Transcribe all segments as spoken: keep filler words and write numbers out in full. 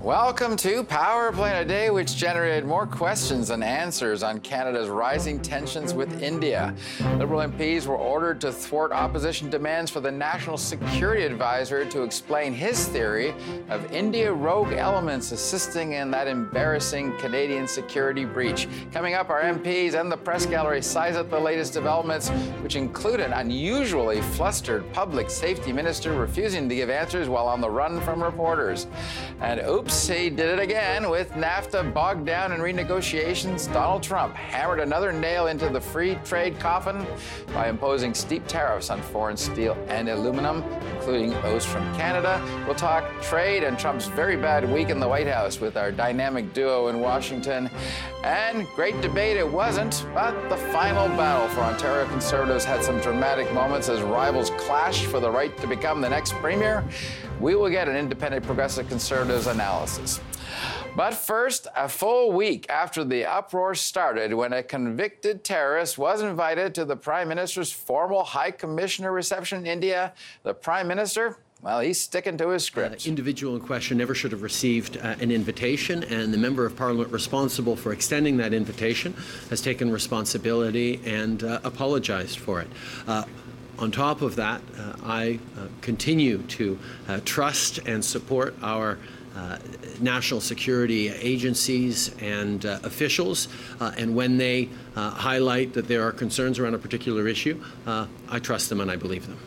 Welcome to Power Play, a day which generated more questions than answers on Canada's rising tensions with India. Liberal M Ps were ordered to thwart opposition demands for the National Security Advisor to explain his theory of India rogue elements assisting in that embarrassing Canadian security breach. Coming up, our M Ps and the press gallery size up the latest developments, which include an unusually flustered public safety minister refusing to give answers while on the run from reporters. And oops, he did it again. With NAFTA bogged down in renegotiations, Donald Trump hammered another nail into the free trade coffin by imposing steep tariffs on foreign steel and aluminum, including those from Canada. We'll talk trade and Trump's very bad week in the White House with our dynamic duo in Washington. And great debate it wasn't, but the final battle for Ontario Conservatives had some dramatic moments as rivals clashed for the right to become the next premier. We will get an independent Progressive Conservatives analysis. But first, a full week after the uproar started, when a convicted terrorist was invited to the Prime Minister's formal High Commissioner reception in India, the Prime Minister, well, he's sticking to his script. The uh, individual in question never should have received uh, an invitation, and the Member of Parliament responsible for extending that invitation has taken responsibility and uh, apologized for it. Uh, On top of that, uh, I uh, continue to uh, trust and support our uh, national security agencies and uh, officials, uh, and when they uh, highlight that there are concerns around a particular issue, uh, I trust them and I believe them.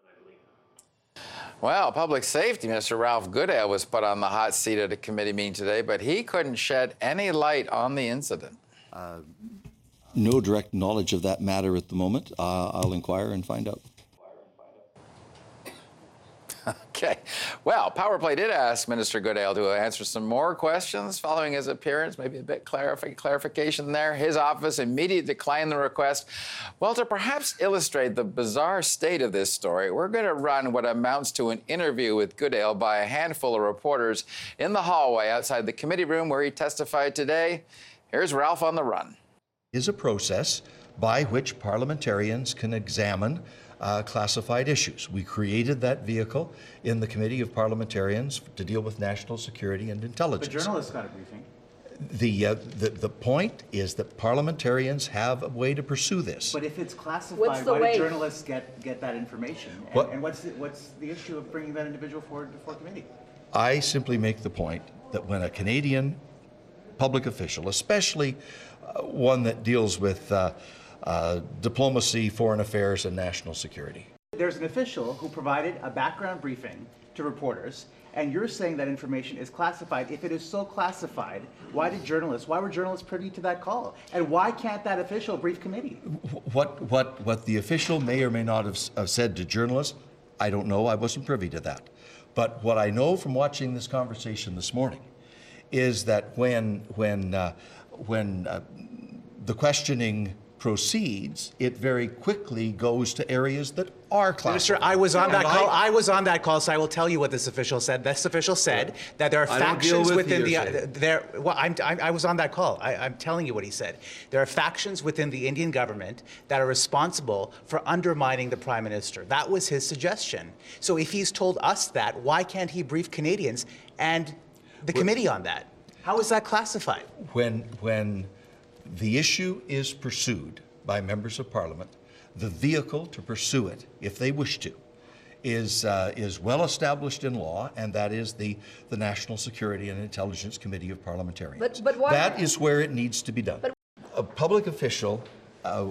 Well, Public Safety Minister Ralph Goodale was put on the hot seat at a committee meeting today, but he couldn't shed any light on the incident. Uh, No direct knowledge of that matter at the moment. Uh, I'll inquire and find out. Okay. Well, Power Play did ask Minister Goodale to answer some more questions following his appearance, maybe a bit clarif- clarification there. His office immediately declined the request. Well, to perhaps illustrate the bizarre state of this story, we're going to run what amounts to an interview with Goodale by a handful of reporters in the hallway outside the committee room where he testified today. Here's Ralph on the run. Is a process by which parliamentarians can examine uh, classified issues. We created that vehicle in the Committee of Parliamentarians to deal with national security and intelligence. The journalists got a briefing. The, uh, the, the point is that parliamentarians have a way to pursue this. But if it's classified, What's the why way? do journalists get, get that information? And, What- and what's, the, what's the issue of bringing that individual forward before committee? I simply make the point that when a Canadian public official, especially uh, one that deals with uh, uh, diplomacy, foreign affairs, and national security. There's an official who provided a background briefing to reporters, and you're saying that information is classified. If it is so classified, why did journalists, why were journalists privy to that call? And why can't that official brief committee? What, what, what the official may or may not have, have said to journalists, I don't know. I wasn't privy to that. But what I know from watching this conversation this morning is that when, when, uh, when uh, the questioning proceeds, it very quickly goes to areas that are classified. Minister, I was on that And call. I- I was on that call, so I will tell you what this official said. This official said that there are I don't deal factions with within the. hearsay. Uh, there. Well, I'm, I'm, I was on that call. I, I'm telling you what he said. There are factions within the Indian government that are responsible for undermining the Prime Minister. That was his suggestion. So if he's told us that, why can't he brief Canadians and the committee on that? How is that classified? When, when the issue is pursued by members of Parliament, the vehicle to pursue it, if they wish to, is, uh, is well established in law, and that is the, the National Security and Intelligence Committee of Parliamentarians. But- but why- That is where it needs to be done. But- A public official, uh,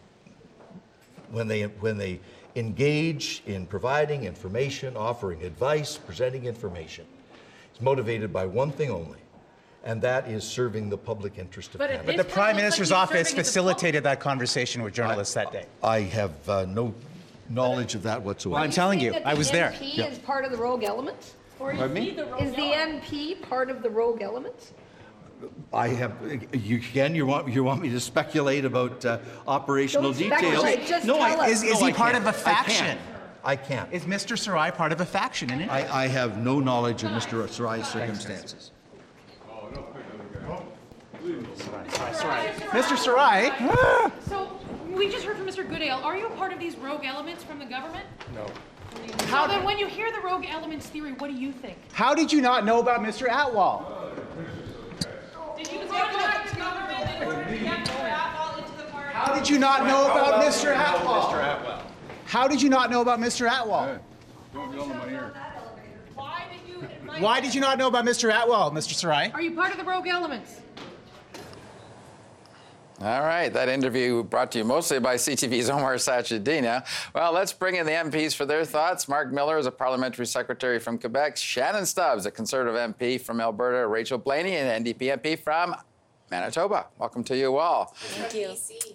when they, when they engage in providing information, offering advice, presenting information, is motivated by one thing only, and that is serving the public interest of But at Canada. The This Prime looks like Minister's he's office serving the facilitated that conversation with journalists that day. I have uh, no knowledge of that whatsoever. Well, I'm telling you, That I the was there. M P is part of the rogue element? Or is he the rogue Is the element? M P part of the rogue element? I have, you again, you want, you want me to speculate about uh, operational Don't details? speculate, just No, I- tell us. Is, is no, he I part can't. of a I can't. faction? I can't. Is Mister Sarai part of a faction in India? I, I have no knowledge of Mister Sarai's circumstances. Mister Sarai? So we just heard from Mister Goodale. Are you a part of these rogue elements from the government? No. How, So then when you hear the rogue elements theory, what do you think? how did you not know about Mister Atwal? Did you contact the government in order to get Mister Atwal into the party? How did you not know about Mister Atwal? How did you not know about Mister Atwal? Why did you invite Why did you not know about Mister Atwal, Mister Sarai? Are you part of the rogue elements? All right, that interview brought to you mostly by C T V's Omar Sachedina. Well, let's bring in the M Ps for their thoughts. Mark Miller is a parliamentary secretary from Quebec. Shannon Stubbs, a Conservative M P from Alberta. Rachel Blaney, an N D P M P from Manitoba. Welcome to you all. Thank you.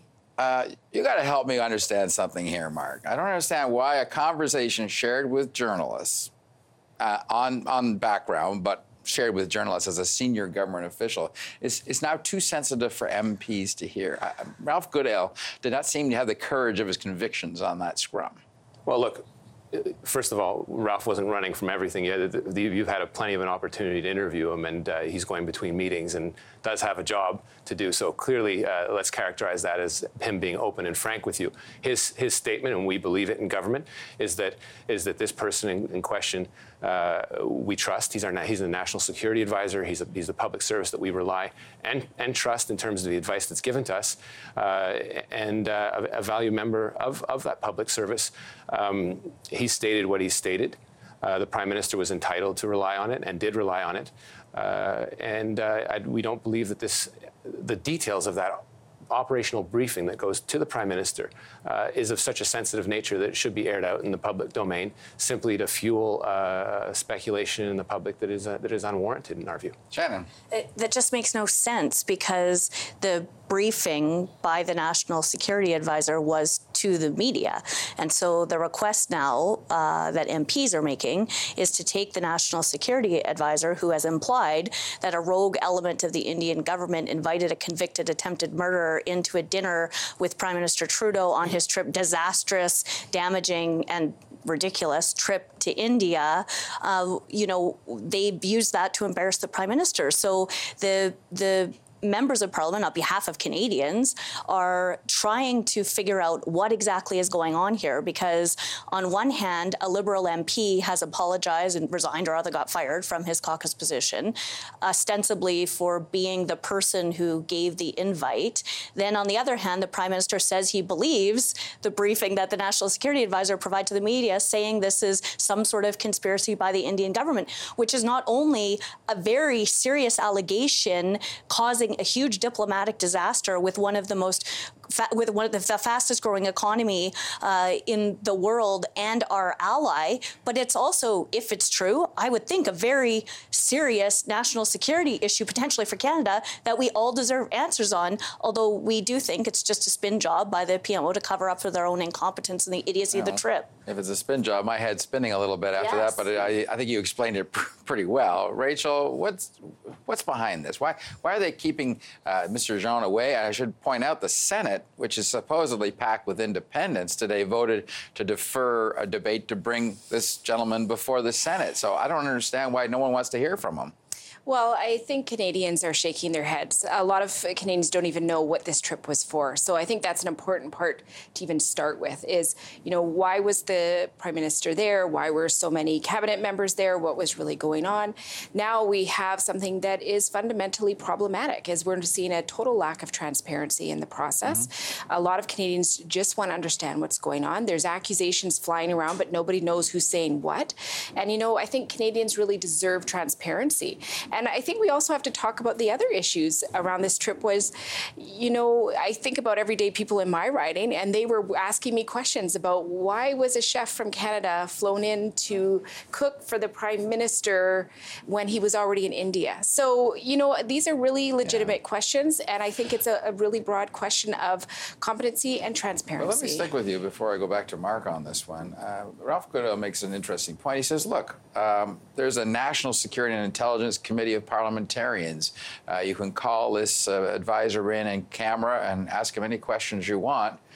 Uh, you got to help me understand something here, Mark. I don't understand why a conversation shared with journalists uh, on, on background, but shared with journalists as a senior government official is, is now too sensitive for M Ps to hear. Uh, Ralph Goodale did not seem to have the courage of his convictions on that scrum. Well, look, first of all, Ralph wasn't running from everything yet. You've had a plenty of an opportunity to interview him, and uh, he's going between meetings and does have a job to do. So clearly, uh, let's characterize that as him being open and frank with you. His his statement, and we believe it in government, is that is that this person in, in question uh, we trust. He's our he's a national security advisor. He's a, he's a public service that we rely and and trust in terms of the advice that's given to us, uh, and uh, a, a valued member of of that public service. Um, he stated what he stated. Uh, the Prime Minister was entitled to rely on it and did rely on it. Uh, and uh, I, we don't believe that this, the details of that operational briefing that goes to the Prime Minister uh, is of such a sensitive nature that it should be aired out in the public domain simply to fuel uh, speculation in the public that is uh, that is unwarranted in our view. Shannon. It, that just makes no sense because the briefing by the National Security Advisor was to the media. And so the request now uh, that M Ps are making is to take the National Security Advisor, who has implied that a rogue element of the Indian government invited a convicted attempted murderer into a dinner with Prime Minister Trudeau on his trip, disastrous, damaging, and ridiculous trip to India. Uh, you know, they've used that to embarrass the Prime Minister. So the the members of Parliament, on behalf of Canadians, are trying to figure out what exactly is going on here because, on one hand, a Liberal M P has apologized and resigned or rather got fired from his caucus position, ostensibly for being the person who gave the invite. Then, on the other hand, the Prime Minister says he believes the briefing that the National Security Advisor provided to the media, saying this is some sort of conspiracy by the Indian government, which is not only a very serious allegation causing a huge diplomatic disaster with one of the most Fa- with one of the, the fastest growing economy uh, in the world and our ally. But it's also, if it's true, I would think a very serious national security issue potentially for Canada that we all deserve answers on, although we do think it's just a spin job by the P M O to cover up for their own incompetence and the idiocy Well, of the trip. If it's a spin job, my head's spinning a little bit after Yes. that, but I, I think you explained it pr- pretty well. Rachel, what's what's behind this? Why why are they keeping uh, Mister Jean away? I should point out the Senate, which is supposedly packed with independents, today voted to defer a debate to bring this gentleman before the Senate. So I don't understand why no one wants to hear from him. Well, I think Canadians are shaking their heads. A lot of Canadians don't even know what this trip was for. So I think that's an important part to even start with is, you know, why was the Prime Minister there? Why were so many cabinet members there? What was really going on? Now we have something that is fundamentally problematic as we're seeing a total lack of transparency in the process. Mm-hmm. A lot of Canadians just want to understand what's going on. There's accusations flying around, but nobody knows who's saying what. And, you know, I think Canadians really deserve transparency. And I think we also have to talk about the other issues around this trip was, you know, I think about everyday people in my riding, and they were asking me questions about why was a chef from Canada flown in to cook for the Prime Minister when he was already in India? So, you know, these are really legitimate yeah. questions, and I think it's a, a really broad question of competency and transparency. Well, let me stick with you before I go back to Mark on this one. Uh, Ralph Goodale makes an interesting point. He says, look, um, there's a National Security and Intelligence Committee of parliamentarians. Uh, you can call this uh, advisor in in camera and ask him any questions you want.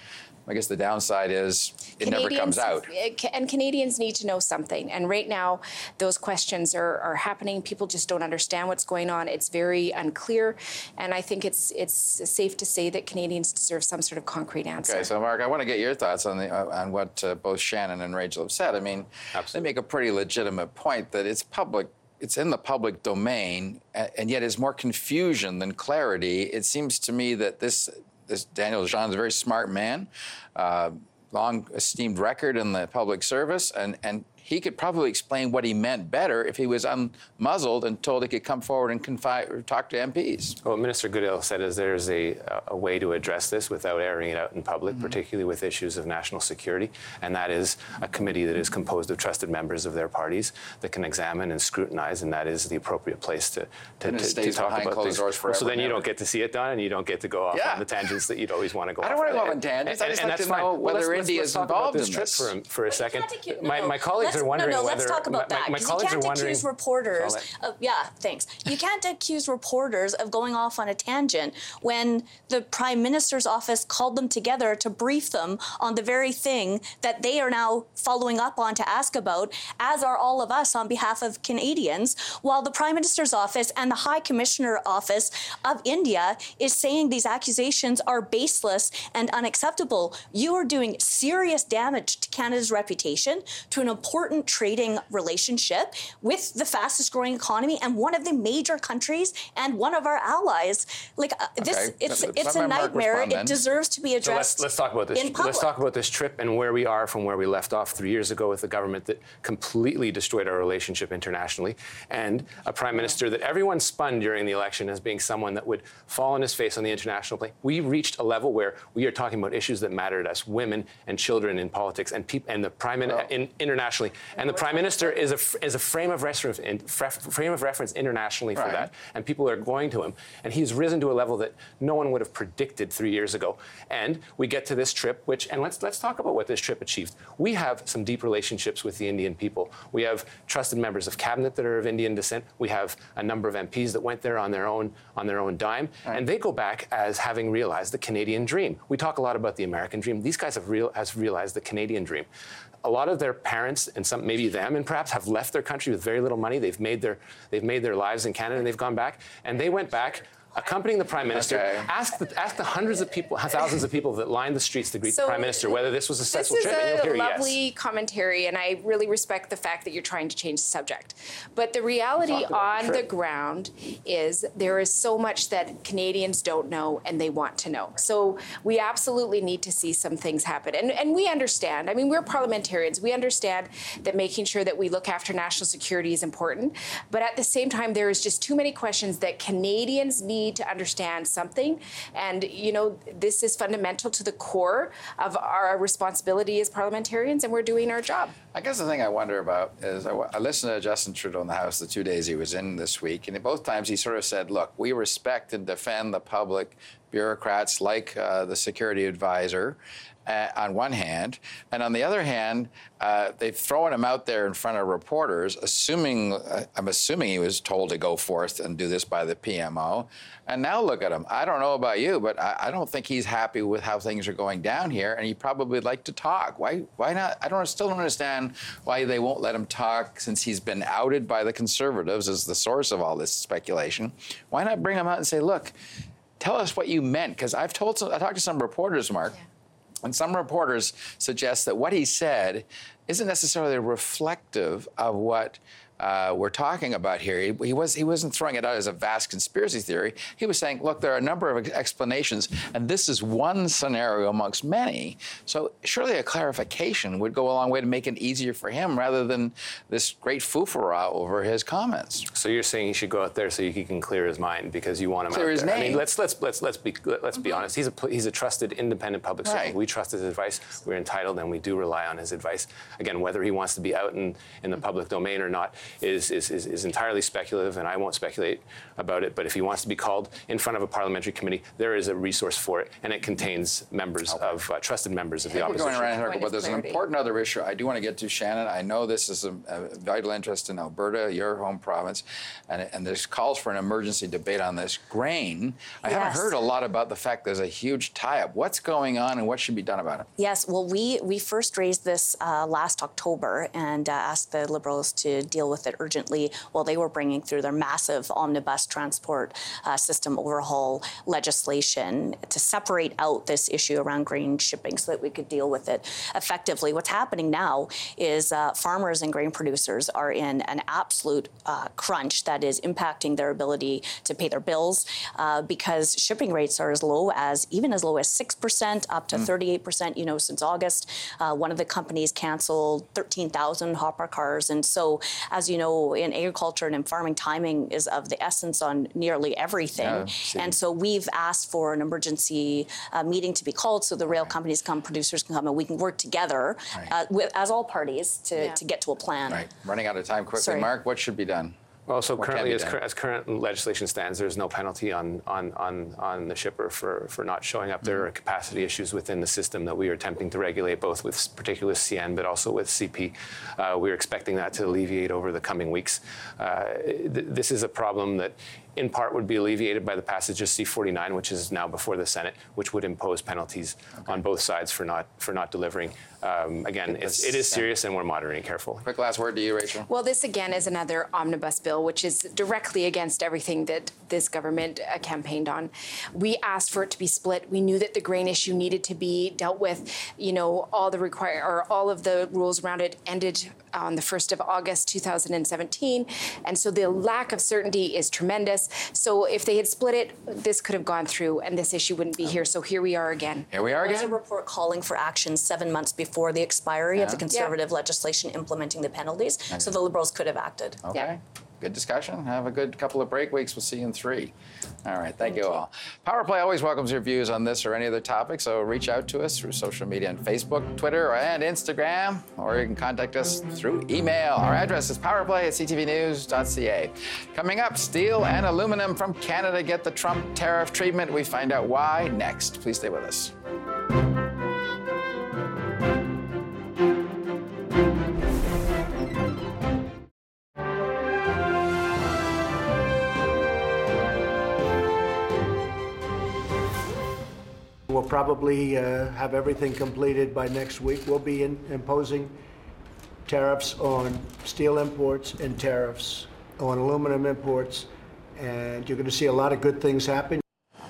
I guess the downside is it never comes out. And Canadians need to know something. And right now, those questions are, are happening. People just don't understand what's going on. It's very unclear. And I think it's it's safe to say that Canadians deserve some sort of concrete answer. Okay, so Mark, I want to get your thoughts on the uh, on what uh, both Shannon and Rachel have said. I mean, Absolutely. They make a pretty legitimate point that it's public. It's in the public domain, and yet it's more confusion than clarity. It seems to me that this this Daniel Jean is a very smart man. Uh, long esteemed record in the public service, and, and he could probably explain what he meant better if he was unmuzzled and told he could come forward and confide or talk to M Ps. Well, what Minister Goodale said is there's a, a way to address this without airing it out in public, mm-hmm. particularly with issues of national security, and that is a committee that is composed of trusted members of their parties that can examine and scrutinize, and that is the appropriate place to, to, to, to talk about things. Doors forever, so then you never. don't get to see it done, and you don't get to go off yeah. on the tangents that you'd always want to go I off don't on. want to go on tangents. And, I just and like that's to know fine. whether well, India let's, is let's involved this in trip this. for, for a second. Acu- my, no, my colleagues let's, are wondering no, no, whether... let's talk about my, that. My, my colleagues you can't are wondering... accuse reporters of, yeah, thanks. You can't accuse reporters of going off on a tangent when the Prime Minister's office called them together to brief them on the very thing that they are now following up on to ask about, as are all of us on behalf of Canadians, while the Prime Minister's office and the High Commissioner office of India is saying these accusations are baseless and unacceptable. You are doing serious damage to Canada's reputation, to an important trading relationship with the fastest growing economy and one of the major countries and one of our allies. Like uh, this, okay. it's Let, it's let a nightmare. Respond, it deserves to be addressed. So let's, let's talk about this. In public. Let's talk about this trip and where we are from where we left off three years ago with a government that completely destroyed our relationship internationally, and a prime minister that everyone spun during the election as being someone that would fall on his face on the international plane. We reached a level where we are talking about issues that matter to us, women and children in politics, and peop- and the prime min- in, internationally. And the prime minister is a is a frame of reference in, frame of reference internationally for right. that, and people are going to him. And he's risen to a level that no one would have predicted three years ago. And we get to this trip, which, and let's let's talk about what this trip achieved. We have some deep relationships with the Indian people. We have trusted members of cabinet that are of Indian descent. We have a number of M Ps that went there on their own on their own dime, right. and they go back as having realized the Canadian dream. We talk a lot about the American dream. These guys have real has realized the Canadian dream. A lot of their parents and some maybe them and perhaps have left their country with very little money. They've made their they've made their lives in Canada and they've gone back, and they went back accompanying the Prime Minister. Okay. Ask the ask the hundreds of people, thousands of people that lined the streets to greet So the Prime Minister whether this was a successful This is trip, and you'll a hear lovely yes. commentary, and I really respect the fact that you're trying to change the subject. But the reality on the ground is there is so much that Canadians don't know and they want to know. So we absolutely need to see some things happen. And, and we understand. I mean, we're parliamentarians. We understand that making sure that we look after national security is important. But at the same time, there is just too many questions that Canadians need to understand something. And, you know, this is fundamental to the core of our responsibility as parliamentarians, and we're doing our job. I guess the thing I wonder about is I, I listened to Justin Trudeau in the House the two days he was in this week, and both times he sort of said, look, we respect and defend the public bureaucrats like uh, the security advisor uh, on one hand, and on the other hand, uh, they've thrown him out there in front of reporters, assuming, uh, I'm assuming he was told to go forth and do this by the P M O, and now look at him. I don't know about you, but I, I don't think he's happy with how things are going down here, and he probably would like to talk. Why Why not? I don't still don't understand why they won't let him talk since he's been outed by the Conservatives as the source of all this speculation. Why not bring him out and say, look, tell us what you meant, because I've told some, I talked to some reporters, Mark, yeah. and some reporters suggest that what he said isn't necessarily reflective of what uh, we're talking about here. He, he was he wasn't throwing it out as a vast conspiracy theory. He was saying, look, there are a number of explanations, and this is one scenario amongst many. So surely a clarification would go a long way to make it easier for him rather than this great foofara over his comments. So you're saying he should go out there so he can clear his mind because you want him clear out his there. name. I mean, let's let's let's let's be let's be honest. He's a he's a trusted, independent public servant. Right. We trust his advice. We're entitled, and we do rely on his advice. Again, whether he wants to be out in in the public domain or not is, is, is, is entirely speculative, and I won't speculate about it. But if he wants to be called in front of a parliamentary committee, there is a resource for it, and it contains members okay. of uh, trusted members of the opposition. We're going around here, but there's an important other issue I do want to get to, Shannon. I know this is a, a vital interest in Alberta, your home province, and, and there's calls for an emergency debate on this. Grain, I yes. haven't heard a lot about the fact there's a huge tie-up. What's going on and what should be done about it? Yes, well, we, we first raised this uh, last October and uh, asked the Liberals to deal with it urgently while they were bringing through their massive omnibus transport uh, system overhaul legislation to separate out this issue around grain shipping so that we could deal with it effectively. What's happening now is uh, farmers and grain producers are in an absolute uh, crunch that is impacting their ability to pay their bills uh, because shipping rates are as low as, even as low as six percent up to mm. thirty-eight percent, you know, since August. Uh, one of the companies canceled thirteen thousand hopper cars. And so, as you know, in agriculture and in farming, timing is of the essence on nearly everything. Yeah, and so we've asked for an emergency uh, meeting to be called so the rail right. companies come, producers can come, and we can work together right. uh, with, as all parties to, yeah. to get to a plan. Right. Running out of time quickly. Sorry. Mark, what should be done? Well, so what currently, as, as current legislation stands, there's no penalty on on on, on the shipper for, for not showing up. Mm-hmm. There are capacity issues within the system that we are attempting to regulate, both with particularly C N, but also with C P. Uh, we're expecting that to alleviate over the coming weeks. Uh, th- this is a problem that in part would be alleviated by the passage of C forty-nine, which is now before the Senate, which would impose penalties okay. on both sides for not for not delivering. Um, again, it's, it is serious, and we're monitoring carefully. Quick last word to you, Rachel. Well, this again is another omnibus bill, which is directly against everything that this government uh, campaigned on. We asked for it to be split. We knew that the grain issue needed to be dealt with. You know, all the require or all of the rules around it ended on the first of August two thousand seventeen, and so the lack of certainty is tremendous. So if they had split it, this could have gone through, and this issue wouldn't be here. So here we are again. Here we are again. There's a report calling for action seven months before the expiry yeah. of the Conservative yeah. legislation implementing the penalties. Okay. So the Liberals could have acted. Okay. Yeah. Good discussion. Have a good couple of break weeks. We'll see you in three. All right. Thank, thank you all. Power Play always welcomes your views on this or any other topic, so reach out to us through social media on Facebook, Twitter, and Instagram, or you can contact us through email. Our address is powerplay at c t v news dot c a. Coming up, steel and aluminum from Canada get the Trump tariff treatment. We find out why next. Please stay with us. We'll probably uh, have everything completed by next week. We'll be in, imposing tariffs on steel imports and tariffs on aluminum imports, and you're going to see a lot of good things happen.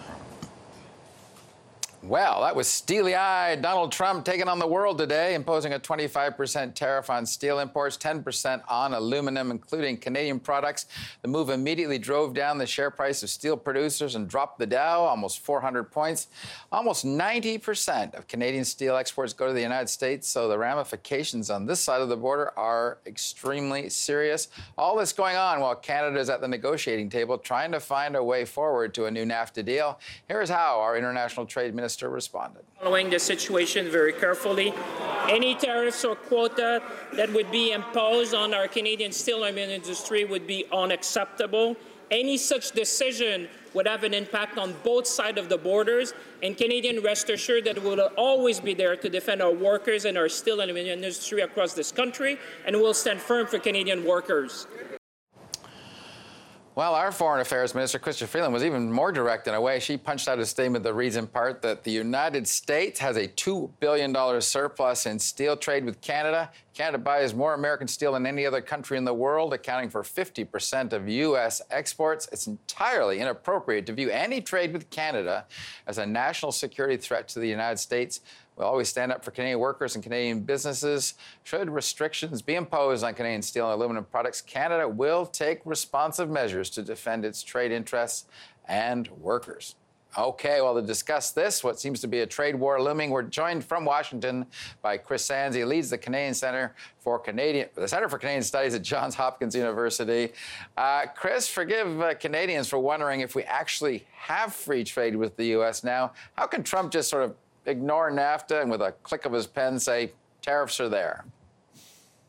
Well, that was steely-eyed Donald Trump taking on the world today, imposing a twenty-five percent tariff on steel imports, ten percent on aluminum, including Canadian products. The move immediately drove down the share price of steel producers and dropped the Dow almost four hundred points. Almost ninety percent of Canadian steel exports go to the United States, so the ramifications on this side of the border are extremely serious. All this going on while Canada is at the negotiating table trying to find a way forward to a new NAFTA deal. Here's how our international trade minister responded. Following the situation very carefully, any tariffs or quota that would be imposed on our Canadian steel and aluminum industry would be unacceptable. Any such decision would have an impact on both sides of the borders, and Canadian rest assured that we will always be there to defend our workers and our steel and aluminum industry across this country, and we'll stand firm for Canadian workers. Well, our Foreign Affairs Minister, Chrystia Freeland, was even more direct in a way. She punched out a statement that reads in part that the United States has a two billion dollars surplus in steel trade with Canada. Canada buys more American steel than any other country in the world, accounting for fifty percent of U S exports. It's entirely inappropriate to view any trade with Canada as a national security threat to the United States. We'll always stand up for Canadian workers and Canadian businesses. Should restrictions be imposed on Canadian steel and aluminum products, Canada will take responsive measures to defend its trade interests and workers. Okay, well, to discuss this, what seems to be a trade war looming, we're joined from Washington by Chris Sands. He leads the Canadian Center for Canadian, the Center for Canadian Studies at Johns Hopkins University. Uh, Chris, forgive uh, Canadians for wondering if we actually have free trade with the U S now. How can Trump just sort of ignore NAFTA and with a click of his pen say tariffs are there?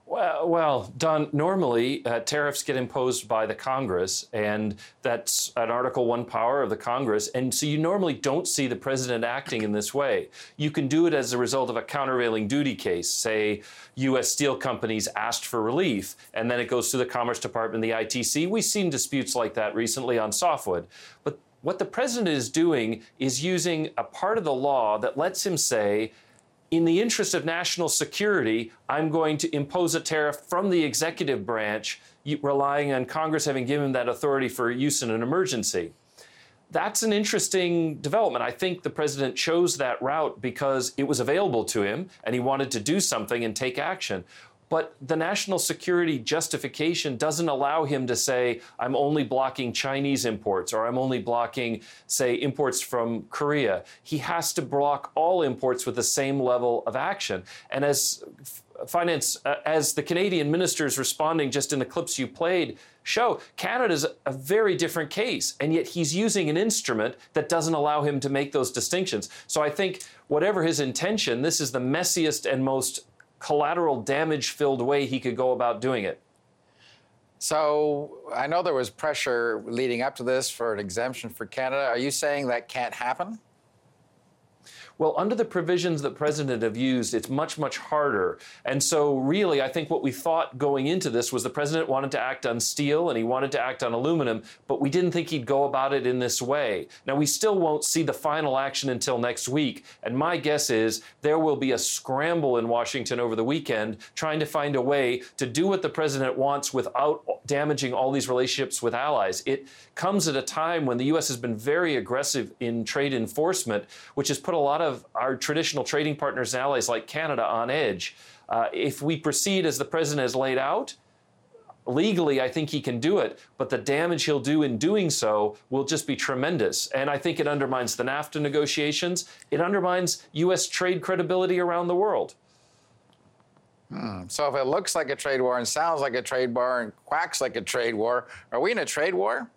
Well, well, Don, normally uh, tariffs get imposed by the Congress, and that's an Article One power of the Congress. And so you normally don't see the president acting in this way. You can do it as a result of a countervailing duty case. Say U S steel companies asked for relief, and then it goes to the Commerce Department, the I T C. We've seen disputes like that recently on softwood. But what the president is doing is using a part of the law that lets him say, in the interest of national security, I'm going to impose a tariff from the executive branch, relying on Congress having given that authority for use in an emergency. That's an interesting development. I think the president chose that route because it was available to him and he wanted to do something and take action. But the national security justification doesn't allow him to say, I'm only blocking Chinese imports, or I'm only blocking, say, imports from Korea. He has to block all imports with the same level of action. And as finance, uh, as the Canadian ministers responding just in the clips you played show, Canada's a very different case. And yet he's using an instrument that doesn't allow him to make those distinctions. So I think whatever his intention, this is the messiest and most collateral damage-filled way he could go about doing it. So I know there was pressure leading up to this for an exemption for Canada. Are you saying that can't happen? Well, under the provisions that President have used, it's much, much harder. And so really, I think what we thought going into this was the president wanted to act on steel and he wanted to act on aluminum, but we didn't think he'd go about it in this way. Now, we still won't see the final action until next week. And my guess is there will be a scramble in Washington over the weekend trying to find a way to do what the president wants without damaging all these relationships with allies. It comes at a time when the U S has been very aggressive in trade enforcement, which has put a lot of of our traditional trading partners and allies like Canada on edge. Uh, if we proceed as the president has laid out, legally, I think he can do it, but the damage he'll do in doing so will just be tremendous. And I think it undermines the NAFTA negotiations. It undermines U S trade credibility around the world. Hmm. So if it looks like a trade war and sounds like a trade war and quacks like a trade war, are we in a trade war?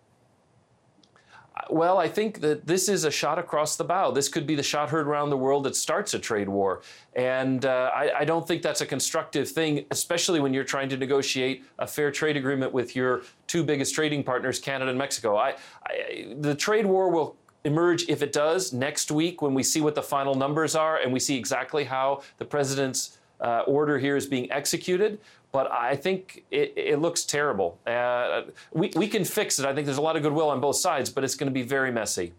Well, I think that this is a shot across the bow. This could be the shot heard around the world that starts a trade war. And uh, I, I don't think that's a constructive thing, especially when you're trying to negotiate a fair trade agreement with your two biggest trading partners, Canada and Mexico. I, I, the trade war will emerge, if it does, next week when we see what the final numbers are and we see exactly how the president's uh, order here is being executed. But I think it, it looks terrible. Uh, we, we can fix it. I think there's a lot of goodwill on both sides, but it's going to be very messy.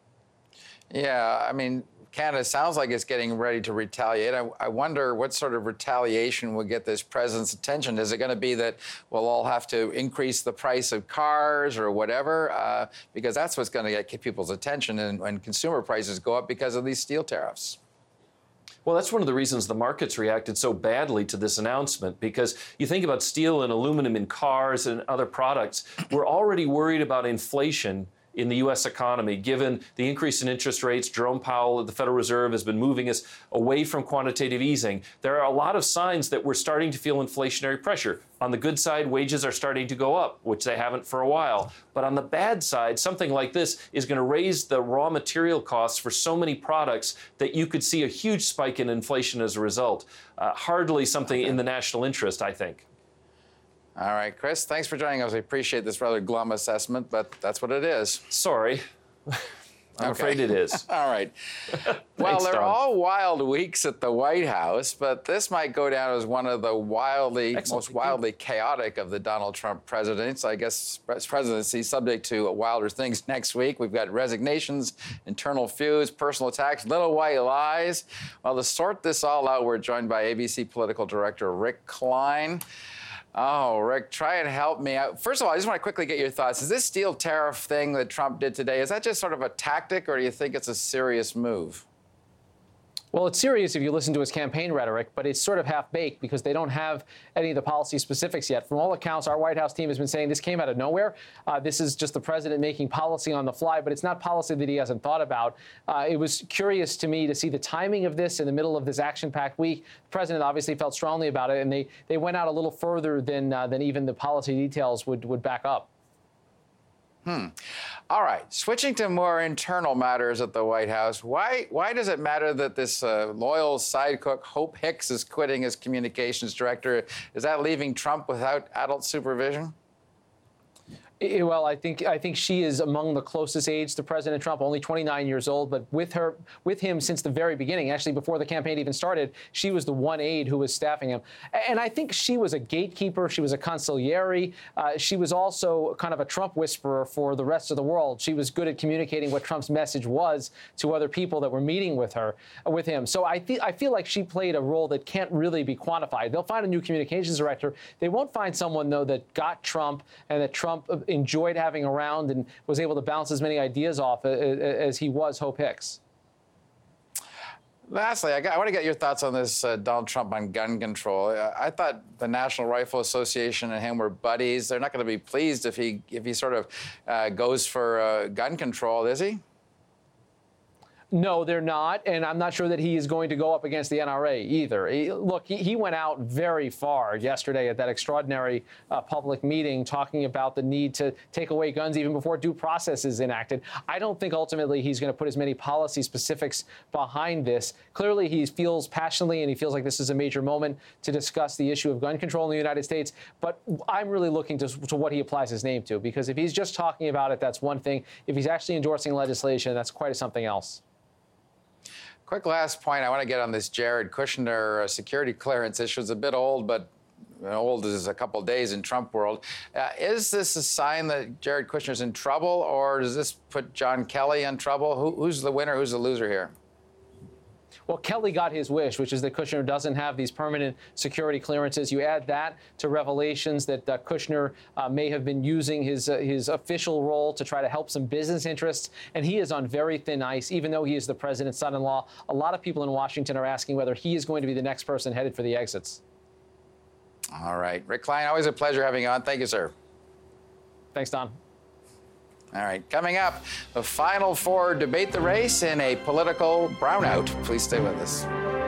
Yeah, I mean, Canada sounds like it's getting ready to retaliate. I, I wonder what sort of retaliation will get this president's attention. Is it going to be that we'll all have to increase the price of cars or whatever? Uh, because that's what's going to get people's attention and when consumer prices go up because of these steel tariffs. Well, that's one of the reasons the markets reacted so badly to this announcement, because you think about steel and aluminum in cars and other products, we're already worried about inflation in the U S economy, given the increase in interest rates. Jerome Powell at the Federal Reserve has been moving us away from quantitative easing. There are a lot of signs that we're starting to feel inflationary pressure. On the good side, wages are starting to go up, which they haven't for a while. But on the bad side, something like this is going to raise the raw material costs for so many products that you could see a huge spike in inflation as a result. Uh, hardly something in the national interest, I think. All right, Chris, thanks for joining us. We appreciate this rather glum assessment, but that's what it is. Sorry. I'm okay. afraid it is. All right. Well, Thanks, they're Don. all wild weeks at the White House, but this might go down as one of the wildly, Excellent. most wildly chaotic of the Donald Trump presidents. I guess presidency subject to wilder things next week. We've got resignations, internal feuds, personal attacks, little white lies. Well, to sort this all out, we're joined by A B C political director Rick Klein. Oh, Rick, try and help me out. First of all, I just want to quickly get your thoughts. Is this steel tariff thing that Trump did today, is that just sort of a tactic, or do you think it's a serious move? Well, it's serious if you listen to his campaign rhetoric, but it's sort of half-baked because they don't have any of the policy specifics yet. From all accounts, our White House team has been saying this came out of nowhere. Uh, this is just the president making policy on the fly, but it's not policy that he hasn't thought about. Uh, it was curious to me to see the timing of this in the middle of this action-packed week. The president obviously felt strongly about it, and they, they went out a little further than, uh, than even the policy details would, would back up. Hmm. All right. Switching to more internal matters at the White House, why why does it matter that this uh, loyal sidecook Hope Hicks is quitting as communications director? Is that leaving Trump without adult supervision? Well, I think I think she is among the closest age to President Trump, only twenty-nine years old. But with her, with him since the very beginning, actually before the campaign even started, she was the one aide who was staffing him. And I think she was a gatekeeper. She was a consigliere. Uh, she was also kind of a Trump whisperer for the rest of the world. She was good at communicating what Trump's message was to other people that were meeting with her, with him. So I think I feel like she played a role that can't really be quantified. They'll find a new communications director. They won't find someone though that got Trump and that Trump enjoyed having around and was able to bounce as many ideas off as he was Hope Hicks. Lastly, I, got, I want to get your thoughts on this uh, Donald Trump on gun control. Uh, I thought the National Rifle Association and him were buddies. They're not going to be pleased if he if he sort of uh, goes for uh, gun control, is he? No, they're not, and I'm not sure that he is going to go up against the N R A either. He, look, he, he went out very far yesterday at that extraordinary uh, public meeting talking about the need to take away guns even before due process is enacted. I don't think ultimately he's going to put as many policy specifics behind this. Clearly, he feels passionately and he feels like this is a major moment to discuss the issue of gun control in the United States, but I'm really looking to, to what he applies his name to, because if he's just talking about it, that's one thing. If he's actually endorsing legislation, that's quite something else. Quick last point I want to get on this Jared Kushner uh, security clearance issue. It's a bit old, but old as a couple of days in Trump world. Uh, is this a sign that Jared Kushner's in trouble, or does this put John Kelly in trouble? Who, who's the winner? Who's the loser here? Well, Kelly got his wish, which is that Kushner doesn't have these permanent security clearances. You add that to revelations that uh, Kushner uh, may have been using his uh, his official role to try to help some business interests, and he is on very thin ice, even though he is the president's son-in-law. A lot of people in Washington are asking whether he is going to be the next person headed for the exits. All right. Rick Klein, always a pleasure having you on. Thank you, sir. Thanks, Don. All right, coming up, the final four debate the race in a political brownout. Please stay with us.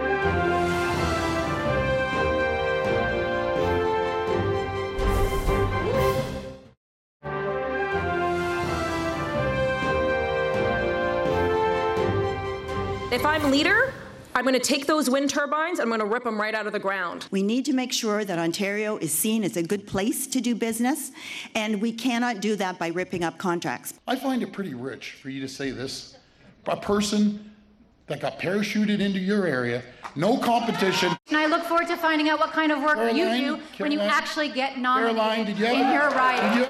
If I'm leader, I'm going to take those wind turbines, I'm going to rip them right out of the ground. We need to make sure that Ontario is seen as a good place to do business, and we cannot do that by ripping up contracts. I find it pretty rich for you to say this. A person that got parachuted into your area, no competition. And I look forward to finding out what kind of work Caroline, you do Caroline, when you actually get nominated Caroline, did you in ever, your riding.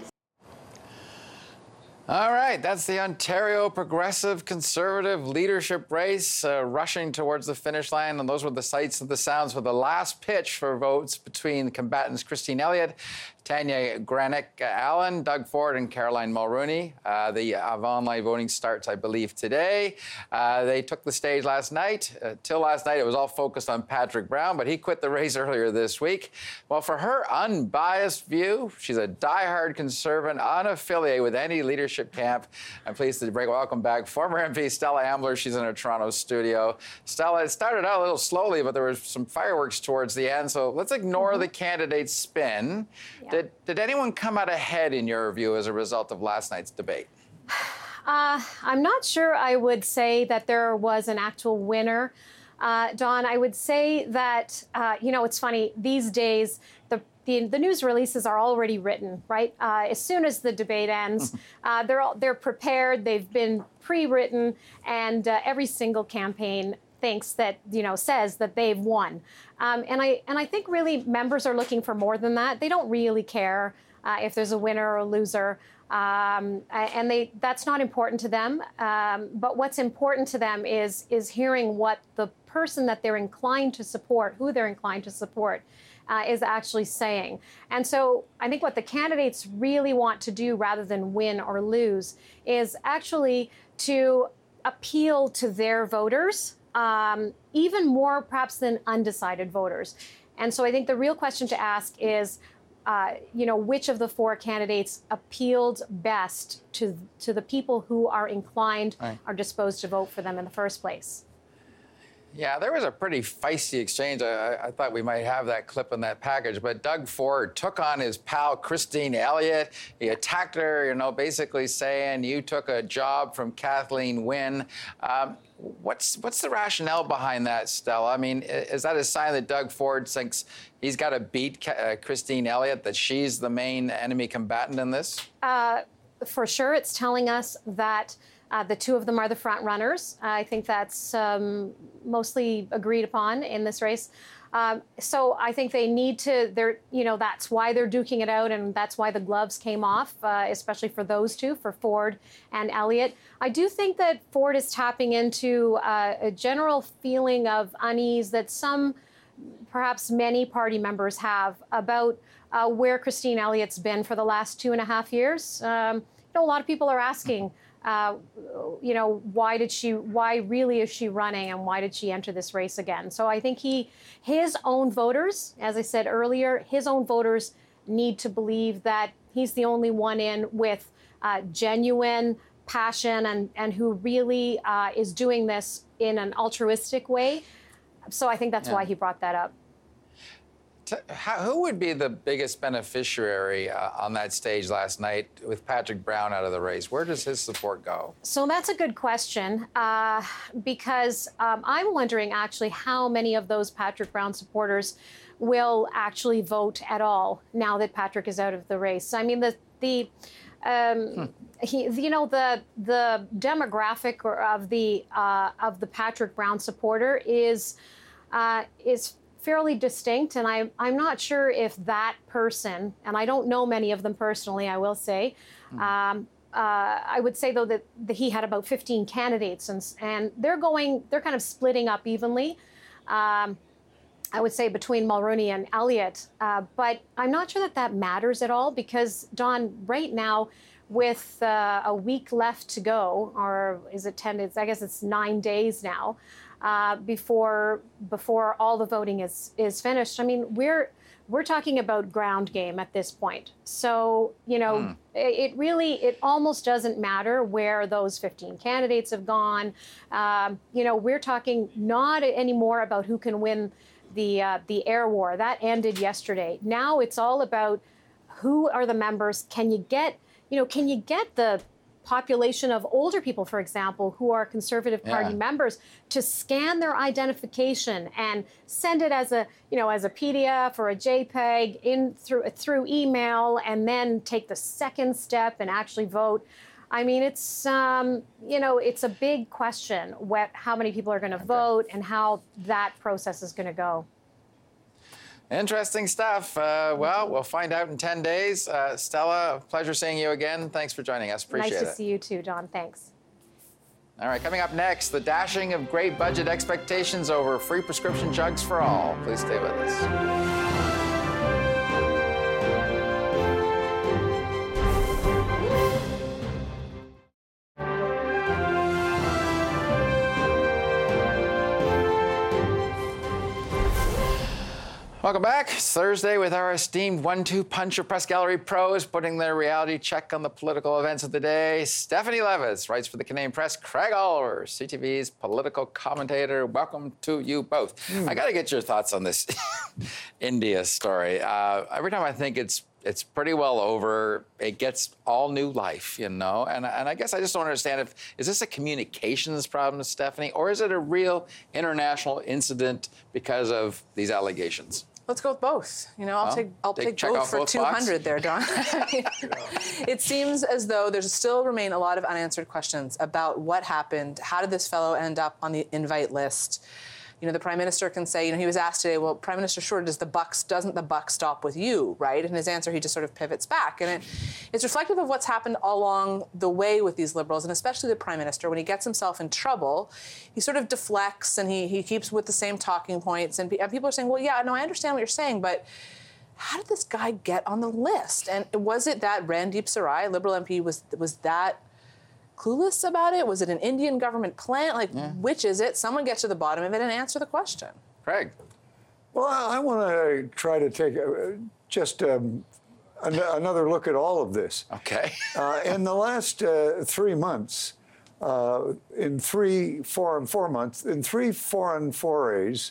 All right, that's the Ontario Progressive Conservative leadership race uh, rushing towards the finish line. And those were the sights and the sounds for the last pitch for votes between combatants Christine Elliott, Tanya Granick-Allen, Doug Ford, and Caroline Mulroney. Uh, the online voting starts, I believe, today. Uh, they took the stage last night. Uh, till last night, it was all focused on Patrick Brown, but he quit the race earlier this week. Well, for her unbiased view, she's a diehard conservative, unaffiliated with any leadership camp. I'm pleased to bring welcome back former M P Stella Ambler. She's in her Toronto studio. Stella, it started out a little slowly, but there was some fireworks towards the end, so let's ignore mm-hmm. the candidate's spin. Yeah. Did, did anyone come out ahead, in your view, as a result of last night's debate? Uh, I'm not sure I would say that there was an actual winner. Uh, Don, I would say that, uh, you know, it's funny, these days, the The, the news releases are already written, right? Uh, as soon as the debate ends, uh, they're all, they're prepared. They've been pre-written, and uh, every single campaign thinks that, you know, says that they've won. Um, and I and I think really members are looking for more than that. They don't really care uh, if there's a winner or a loser, um, and they that's not important to them. Um, but what's important to them is is hearing what the person that they're inclined to support, who they're inclined to support, Uh, is actually saying. And so I think what the candidates really want to do, rather than win or lose, is actually to appeal to their voters, um, even more perhaps than undecided voters. And so I think the real question to ask is, uh, you know, which of the four candidates appealed best to, to the people who are inclined, right, or disposed to vote for them in the first place? Yeah, there was a pretty feisty exchange. I, I thought we might have that clip in that package, but Doug Ford took on his pal Christine Elliott. He attacked her, you know, basically saying, you took a job from Kathleen Wynne. Um, what's what's the rationale behind that, Stella? I mean, is that a sign that Doug Ford thinks he's got to beat uh, Christine Elliott, that she's the main enemy combatant in this? Uh, for sure, it's telling us that Uh, the two of them are the front runners. Uh, I think that's um, mostly agreed upon in this race. Um, so I think they need to, they're, you know, that's why they're duking it out, and that's why the gloves came off, uh, especially for those two, for Ford and Elliott. I do think that Ford is tapping into uh, a general feeling of unease that some, perhaps many party members have about uh, where Christine Elliott's been for the last two and a half years. Um, you know, a lot of people are asking, Uh, you know, why did she, why really is she running, and why did she enter this race again? So I think he, his own voters, as I said earlier, his own voters need to believe that he's the only one in with uh, genuine passion and, and who really uh, is doing this in an altruistic way. So I think that's yeah. why he brought that up. How, who would be the biggest beneficiary uh, on that stage last night with Patrick Brown out of the race? Where does his support go? So that's a good question, uh, because um, I'm wondering actually how many of those Patrick Brown supporters will actually vote at all now that Patrick is out of the race. I mean, the the um, hmm. he, you know, the the demographic of the uh, of the Patrick Brown supporter is uh, is. fairly distinct, and I, I'm not sure if that person, and I don't know many of them personally, I will say, mm. um, uh, I would say though that, that he had about fifteen candidates, and and they're going, they're kind of splitting up evenly. Um, I would say between Mulroney and Elliott, uh, but I'm not sure that that matters at all, because Don, right now, with uh, a week left to go, or is it ten days? I guess it's nine days now. Uh, before before all the voting is is finished. I mean, we're we're talking about ground game at this point. So, you know, mm. it, it really, it almost doesn't matter where those fifteen candidates have gone. Um, you know, we're talking not anymore about who can win the uh, the air war. That ended yesterday. Now it's all about who are the members. Can you get, you know, can you get the population of older people, for example, who are Conservative Party yeah. members, to scan their identification and send it as a, you know, as a P D F or a JPEG in through through email, and then take the second step and actually vote. I mean, it's um, you know, it's a big question what how many people are going to okay. vote and how that process is going to go. Interesting stuff. Uh, well, we'll find out in ten days. Uh, Stella, pleasure seeing you again. Thanks for joining us. Appreciate it. Nice to see you too, Don. Thanks. All right, coming up next, the dashing of great budget expectations over free prescription jugs for all. Please stay with us. Welcome back. It's Thursday with our esteemed one two puncher press gallery pros putting their reality check on the political events of the day. Stephanie Levitz writes for the Canadian Press. Craig Oliver, C T V's political commentator. Welcome to you both. Mm. I got to get your thoughts on this India story. Uh, every time I think it's it's pretty well over, it gets all new life, you know? And, and I guess I just don't understand if, is this a communications problem, Stephanie, or is it a real international incident because of these allegations? Let's go with both. You know, I'll well, take I'll take, take both for both two hundred there, Don. It seems as though there's still remain a lot of unanswered questions about what happened. How did this fellow end up on the invite list? You know, the Prime Minister can say, you know, he was asked today, well, Prime Minister, sure, does the buck, doesn't the buck stop with you, right? And his answer, he just sort of pivots back. And it, it's reflective of what's happened along the way with these Liberals, and especially the Prime Minister. When he gets himself in trouble, he sort of deflects and he, he keeps with the same talking points. And, and people are saying, well, yeah, no, I understand what you're saying, but how did this guy get on the list? And was it that Randeep Sarai, Liberal M P, was was that clueless about it? Was it an Indian government plan? Like, yeah. Which is it? Someone get to the bottom of it and answer the question. Craig. Well, I want to try to take a, just um, an, another look at all of this. Okay. uh, in the last uh, three months, uh, in three foreign four months, in three foreign forays,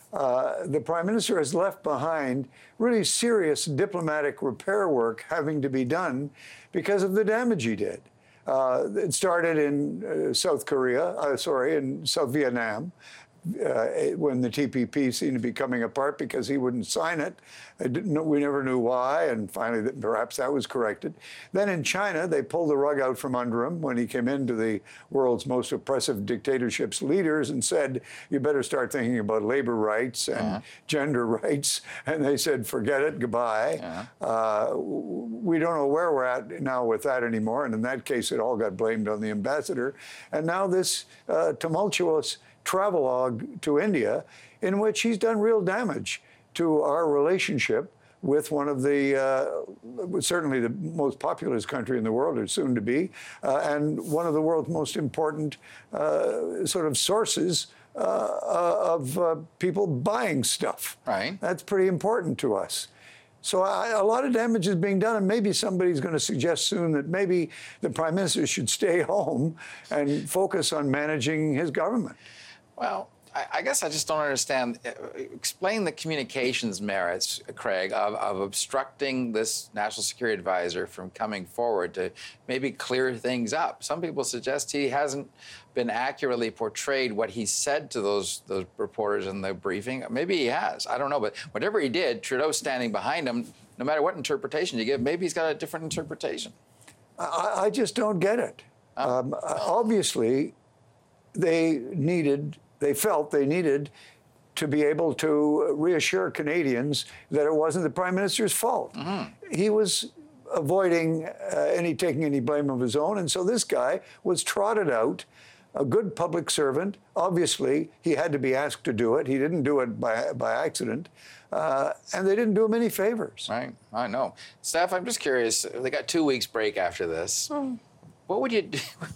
uh, the Prime Minister has left behind really serious diplomatic repair work having to be done because of the damage he did. Uh, it started in uh, South Korea, uh, sorry, in South Vietnam, uh, when the T P P seemed to be coming apart because he wouldn't sign it. I didn't know, we never knew why, and finally that perhaps that was corrected. Then in China, they pulled the rug out from under him when he came into the world's most oppressive dictatorship's leaders and said, you better start thinking about labor rights and uh-huh. gender rights. And they said, forget it, goodbye. Uh-huh. Uh, we don't know where we're at now with that anymore. And in that case, it all got blamed on the ambassador. And now this uh, tumultuous travelogue to India in which he's done real damage to our relationship with one of the, uh, certainly the most populous country in the world, or soon to be, uh, and one of the world's most important uh, sort of sources uh, of uh, people buying stuff. Right. That's pretty important to us. So I, a lot of damage is being done, and maybe somebody's going to suggest soon that maybe the Prime Minister should stay home and focus on managing his government. Well, I, I guess I just don't understand. Explain the communications merits, Craig, of, of obstructing this national security advisor from coming forward to maybe clear things up. Some people suggest he hasn't been accurately portrayed what he said to those those reporters in the briefing. Maybe he has. I don't know. But whatever he did, Trudeau standing behind him, no matter what interpretation you give, maybe he's got a different interpretation. I, I just don't get it. Oh. Um, obviously, they needed... They felt they needed to be able to reassure Canadians that it wasn't the Prime Minister's fault. Mm-hmm. He was avoiding uh, any taking any blame of his own, and so this guy was trotted out, a good public servant. Obviously, he had to be asked to do it. He didn't do it by by accident, uh, and they didn't do him any favors. Right, I know. Steph, I'm just curious. They got two weeks break after this. Mm. What would you do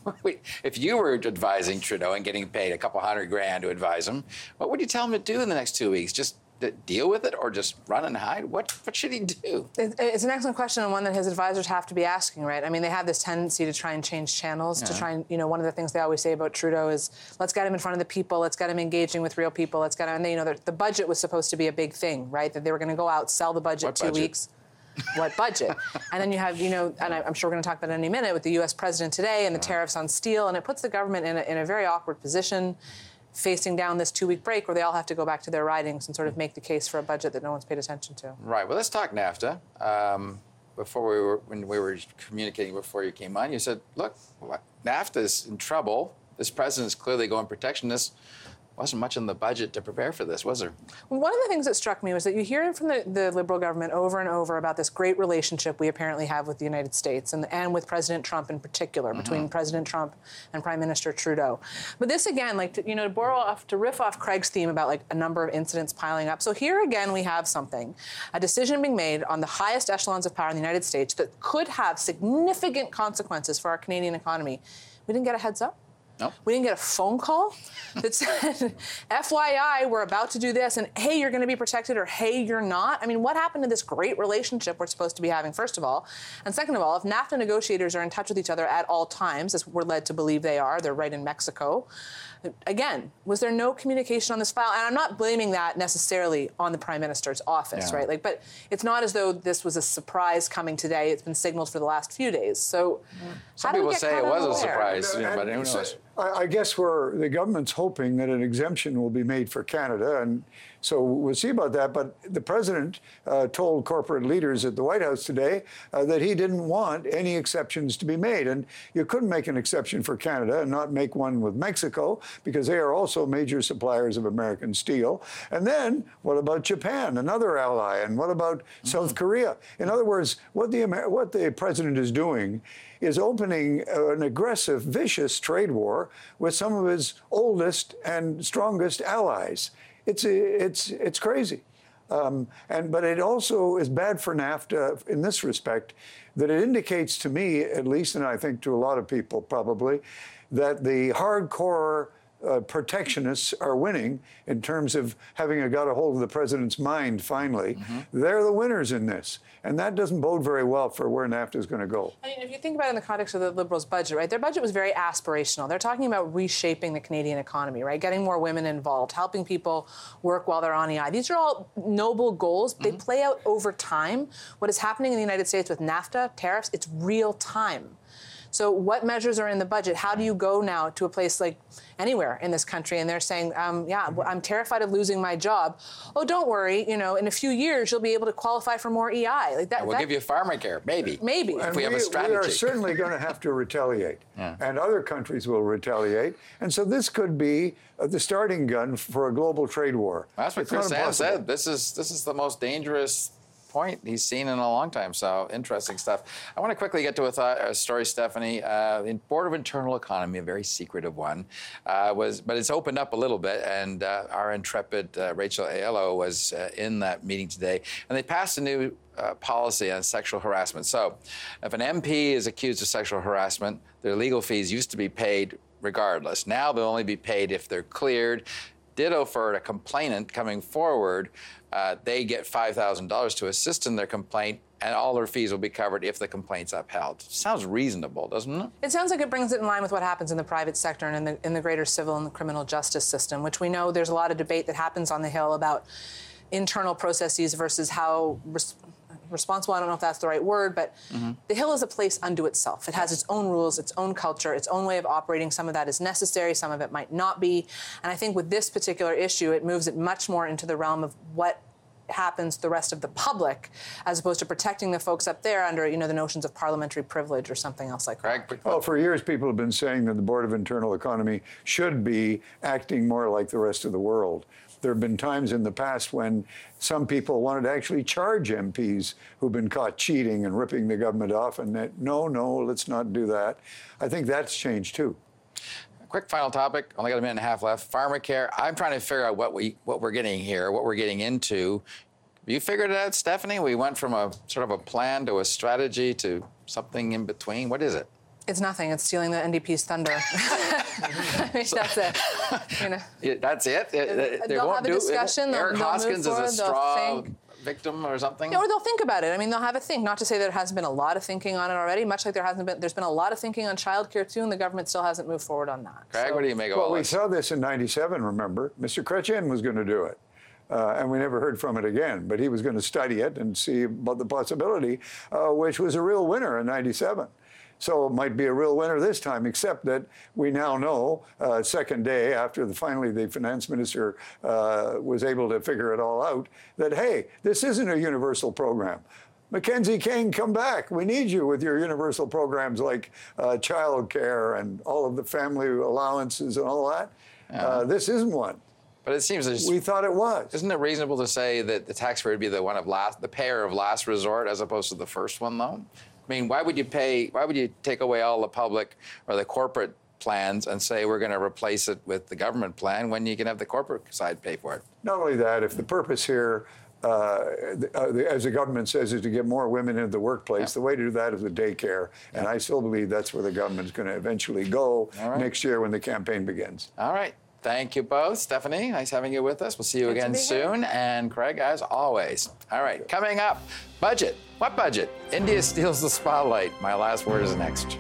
if you were advising Trudeau and getting paid a couple hundred grand to advise him? What would you tell him to do in the next two weeks? Just deal with it, or just run and hide? What what should he do? It's an excellent question, and one that his advisors have to be asking, right? I mean, they have this tendency to try and change channels, yeah. to try and, you know, one of the things they always say about Trudeau is, let's get him in front of the people, let's get him engaging with real people, let's get him, and they, you know, the, the budget was supposed to be a big thing, right? That they were going to go out, sell the budget what two budget? weeks. What budget? And then you have, you know, and I'm sure we're going to talk about it in any minute, with the U S president today and the tariffs on steel, and it puts the government in a, in a very awkward position, facing down this two-week break where they all have to go back to their ridings and sort of make the case for a budget that no one's paid attention to. Right. Well, let's talk NAFTA. Um, before we were, when we were communicating before you came on, you said, look, NAFTA is in trouble. This president's clearly going protectionist. Wasn't much in the budget to prepare for this, was there? One of the things that struck me was that you hear from the, the Liberal government over and over about this great relationship we apparently have with the United States and, and with President Trump in particular, mm-hmm. between President Trump and Prime Minister Trudeau. But this, again, like, to, you know, to borrow off, to riff off Craig's theme about, like, a number of incidents piling up. So here again we have something, a decision being made on the highest echelons of power in the United States that could have significant consequences for our Canadian economy. We didn't get a heads up. Nope. We didn't get a phone call that said, F Y I, we're about to do this, and hey, you're going to be protected, or hey, you're not. I mean, what happened to this great relationship we're supposed to be having, first of all? And second of all, if NAFTA negotiators are in touch with each other at all times, as we're led to believe they are, they're right in Mexico, again, was there no communication on this file? And I'm not blaming that necessarily on the Prime Minister's office, yeah. right? Like, but it's not as though this was a surprise coming today. It's been signaled for the last few days. So some people say it was a surprise, you know, but who knows? I guess we're, the government's hoping that an exemption will be made for Canada, and so we'll see about that. But the president uh, told corporate leaders at the White House today uh, that he didn't want any exceptions to be made. And you couldn't make an exception for Canada and not make one with Mexico, because they are also major suppliers of American steel. And then what about Japan, another ally? And what about mm-hmm. South Korea? In other words, what the, what the president is doing is opening an aggressive, vicious trade war with some of his oldest and strongest allies. It's it's it's crazy, um, and but it also is bad for NAFTA in this respect, that it indicates to me, at least, and I think to a lot of people probably, that the hardcore uh, protectionists are winning in terms of having a, got a hold of the president's mind finally. Mm-hmm. They're the winners in this. And that doesn't bode very well for where NAFTA is going to go. I mean, if you think about it in the context of the Liberals' budget, right, their budget was very aspirational. They're talking about reshaping the Canadian economy, right, getting more women involved, helping people work while they're on E I. These are all noble goals. Mm-hmm. They play out over time. What is happening in the United States with NAFTA, tariffs, it's real time. So what measures are in the budget? How do you go now to a place like anywhere in this country and they're saying, um, yeah, I'm terrified of losing my job. Oh, don't worry. You know, in a few years, you'll be able to qualify for more E I. Like that. And we'll that, give you pharmacare, maybe. Maybe. If and we have we, a strategy. We are certainly going to have to retaliate. Yeah. And other countries will retaliate. And so this could be uh, the starting gun for a global trade war. Well, that's what it's Chris Sam said. This is, this is the most dangerous point he's seen in a long time. So interesting stuff. I want to quickly get to a, th- a story, Stephanie. Uh, in Board of Internal Economy, a very secretive one, uh, was, but it's opened up a little bit. And uh, our intrepid uh, Rachel Aiello was uh, in that meeting today, and they passed a new uh, policy on sexual harassment. So, if an M P is accused of sexual harassment, their legal fees used to be paid regardless. Now they'll only be paid if they're cleared. Ditto for a complainant coming forward. Uh, they get five thousand dollars to assist in their complaint, and all their fees will be covered if the complaint's upheld. Sounds reasonable, doesn't it? It sounds like it brings it in line with what happens in the private sector and in the, in the greater civil and the criminal justice system, which we know there's a lot of debate that happens on the Hill about internal processes versus how res- responsible, I don't know if that's the right word, but mm-hmm. the Hill is a place unto itself. It has its own rules, its own culture, its own way of operating. Some of that is necessary, some of it might not be. And I think with this particular issue, it moves it much more into the realm of what happens to the rest of the public, as opposed to protecting the folks up there under, you know, the notions of parliamentary privilege or something else like that. Well, for years, people have been saying that the Board of Internal Economy should be acting more like the rest of the world. There have been times in the past when some people wanted to actually charge M Ps who've been caught cheating and ripping the government off, and that, no, no, let's not do that. I think that's changed, too. Quick final topic. Only got a minute and a half left. Pharmacare. I'm trying to figure out what we what we're getting here, what we're getting into. You figured it out, Stephanie? We went from a sort of a plan to a strategy to something in between. What is it? It's nothing. It's stealing the N D P's thunder. I mean, that's it. You know. Yeah, that's it. They they'll won't have a do, discussion. Eric they'll, they'll Hoskins move is a forward, straw think. victim or something? Yeah, or they'll think about it. I mean, they'll have a think. Not to say there hasn't been a lot of thinking on it already, much like there hasn't been. There's been a lot of thinking on childcare too, and the government still hasn't moved forward on that. Craig, so, what do you make of well, all we this? saw this in ninety-seven, remember? Mister Chrétien was going to do it. Uh, and we never heard from it again. But he was going to study it and see about the possibility, uh, which was a real winner in ninety-seven. So it might be a real winner this time, except that we now know, uh, second day after the, finally the finance minister uh, was able to figure it all out, that, hey, this isn't a universal program. Mackenzie King, come back. We need you with your universal programs like uh, child care and all of the family allowances and all that. Yeah. Uh, this isn't one. But it seems there's, we thought it was. Isn't it reasonable to say that the taxpayer would be the one of last, the payer of last resort, as opposed to the first one, though? I mean, why would you pay? Why would you take away all the public or the corporate plans and say we're going to replace it with the government plan when you can have the corporate side pay for it? Not only that, if the purpose here, uh, the, uh, the, as the government says, is to get more women into the workplace, yeah. the way to do that is the daycare, yeah. and I still believe that's where the government's going to eventually go right. next year when the campaign begins. All right. Thank you both. Stephanie, nice having you with us. We'll see you Good again soon. Here. And Craig, as always. All right, coming up, budget. What budget? India steals the spotlight. My last word is next.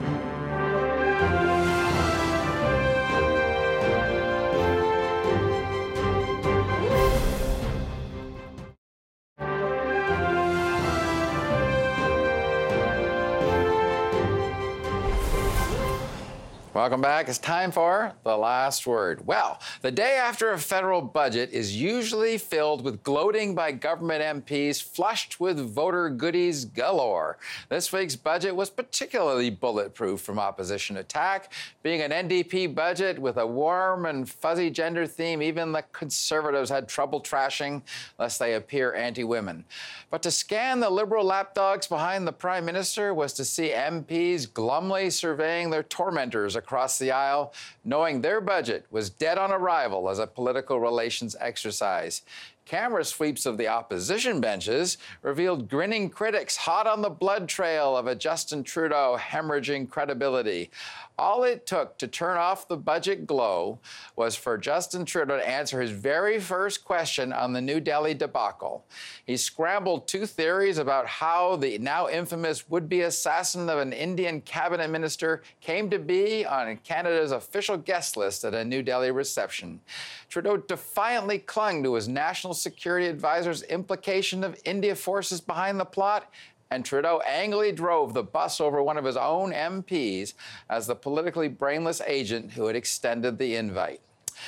Welcome back. It's time for the last word. Well, the day after a federal budget is usually filled with gloating by government M Ps flushed with voter goodies galore. This week's budget was particularly bulletproof from opposition attack. Being an N D P budget with a warm and fuzzy gender theme, even the Conservatives had trouble trashing lest they appear anti-women. But to scan the Liberal lapdogs behind the Prime Minister was to see M Ps glumly surveying their tormentors across the aisle, knowing their budget was dead on arrival as a political relations exercise. Camera sweeps of the opposition benches revealed grinning critics hot on the blood trail of a Justin Trudeau hemorrhaging credibility. All it took to turn off the budget glow was for Justin Trudeau to answer his very first question on the New Delhi debacle. He scrambled two theories about how the now infamous would-be assassin of an Indian cabinet minister came to be on Canada's official guest list at a New Delhi reception. Trudeau defiantly clung to his national security advisor's implication of India forces behind the plot, and Trudeau angrily drove the bus over one of his own M Ps as the politically brainless agent who had extended the invite.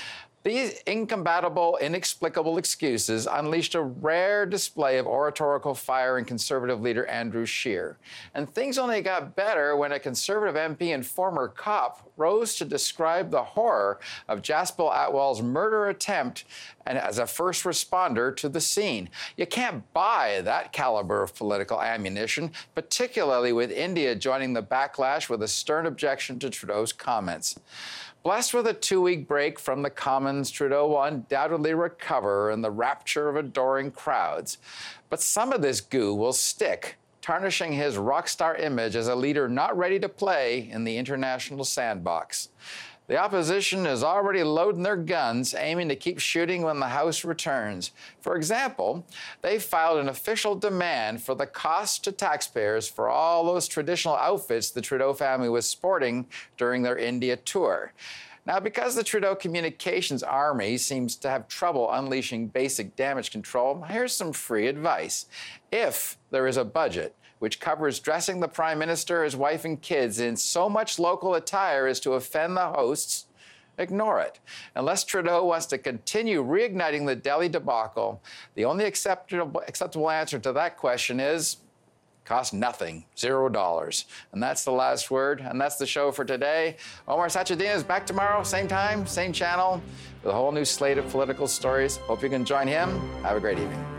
These incompatible, inexplicable excuses unleashed a rare display of oratorical fire in Conservative leader Andrew Scheer. And things only got better when a Conservative M P and former cop rose to describe the horror of Jaspal Atwal's murder attempt and as a first responder to the scene. You can't buy that caliber of political ammunition, particularly with India joining the backlash with a stern objection to Trudeau's comments. Blessed with a two-week break from the Commons, Trudeau will undoubtedly recover in the rapture of adoring crowds. But some of this goo will stick, tarnishing his rock star image as a leader not ready to play in the international sandbox. The opposition is already loading their guns, aiming to keep shooting when the House returns. For example, they filed an official demand for the cost to taxpayers for all those traditional outfits the Trudeau family was sporting during their India tour. Now, because the Trudeau communications army seems to have trouble unleashing basic damage control, here's some free advice. If there is a budget which covers dressing the Prime Minister, his wife, and kids in so much local attire as to offend the hosts, ignore it. Unless Trudeau wants to continue reigniting the Delhi debacle, the only acceptable, acceptable answer to that question is cost nothing, zero dollars. And that's the last word, and that's the show for today. Omar Sachedina is back tomorrow, same time, same channel, with a whole new slate of political stories. Hope you can join him. Have a great evening.